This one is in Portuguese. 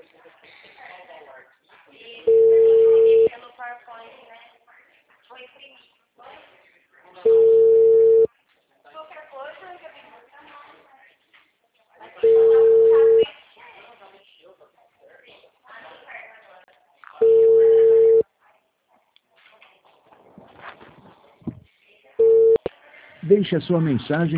E pelo PowerPoint, né? Vou imprimir. Qualquer coisa, eu já vim buscar. Mas se eu mandar um caso, Deixe a sua mensagem